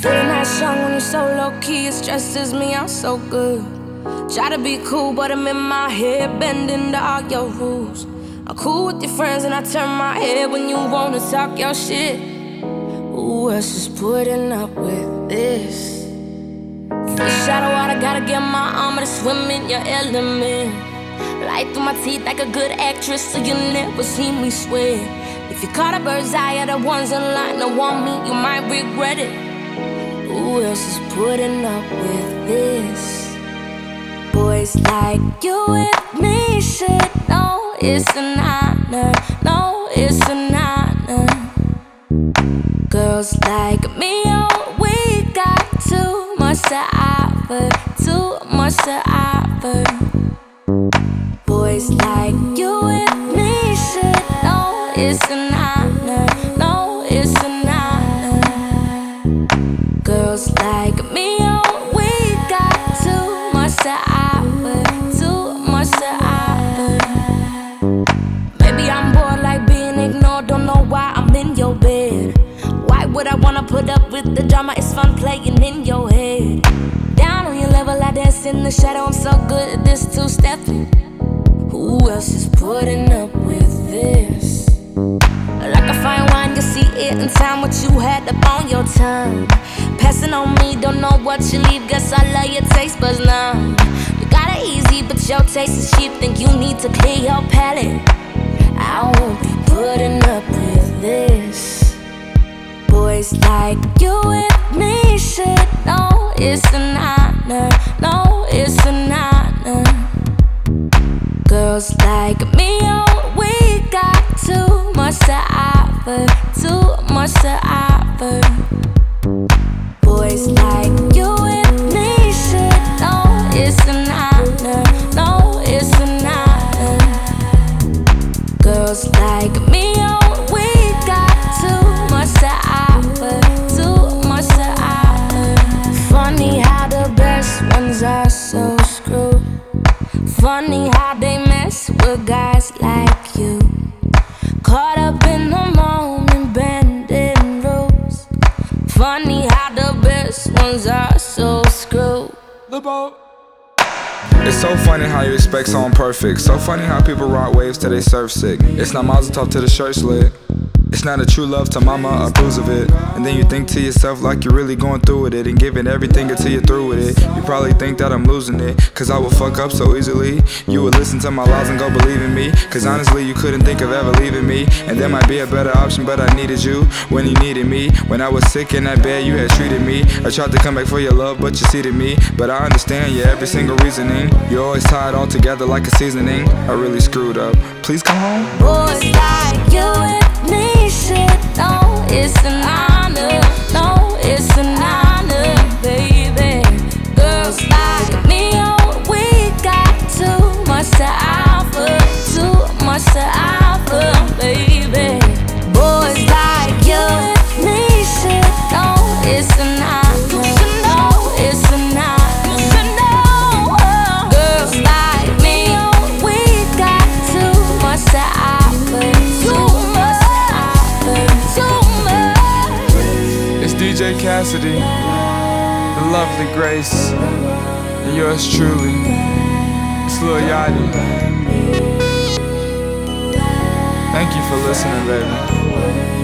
Feeling that strong when you're so low-key. It stresses me out so good. Try to be cool, but I'm in my head, bending to all your rules. I'm cool with your friends and I turn my head when you wanna talk your shit. Who else is putting up with this? Fish out of water, gotta get my armor to swim in your element. Light through my teeth like a good actress, so you'll never see me sweat. If you caught a bird's eye of the ones in line that want me, you might regret it. Who else is putting up with this? Boys like you and me should know it's an honor. No, it's an honor. Girls like me, oh, we got too much to offer. Too much to offer. Boys like you and me should know it's an honor. No, it's an honor. Girls like me, oh, we got too much to offer. Too much to offer. Maybe I'm bored like being ignored. Don't know why I'm in your bed. Why would I wanna put up with the drama? It's fun playing in your head. Down on your level, I dance in the shadow. I'm so good at this two-stepping. Who else is putting up with this? Like a fine wine, you see it in time. What you had up on your tongue, passing on me, don't know what you leave. Guess I love your taste buds now. You got it easy, but your taste is cheap. Think you need to clear your palate. I won't be putting up with this. Boys like you and me should know it's an honor. No, it's an honor. Girls like me, oh, we got too much to offer. Too much to offer. Boys like you and me should know it's an honor. No, it's an honor. Girls like me, oh, we got too much to offer. Too much to offer. Funny how the best ones are so screwed. Funny how they mess with guys like you. Caught up in the moment, bending rules. Funny how the best ones are so screwed. It's so funny how you expect someone perfect. So funny how people rock waves till they surf sick. It's not Mazel Tov till the shirt slit. It's not a true love till mama approves of it. And then you think to yourself like you're really going through with it and giving everything until you're through with it. You probably think that I'm losing it, cause I would fuck up so easily. You would listen to my lies and go believe in me, cause honestly you couldn't think of ever leaving me. And there might be a better option, but I needed you when you needed me. When I was sick in that bed you had treated me. I tried to come back for your love but you seated me. But I understand your every single reasoning. You're always tied all together like a seasoning. I really screwed up, please come home. Boys like you and me should know it's an honor. No, it's an honor, baby. Girls like me, oh, we got too much to offer. Too much to offer, baby. Boys like you and me should know it's an honor. No, it's an honor. Girls like me, oh, we got too much to offer. Too much to offer. Too much. It's DJ Cassidy, the lovely Grace, and yours truly, it's Lil Yachty. Thank you for listening, baby.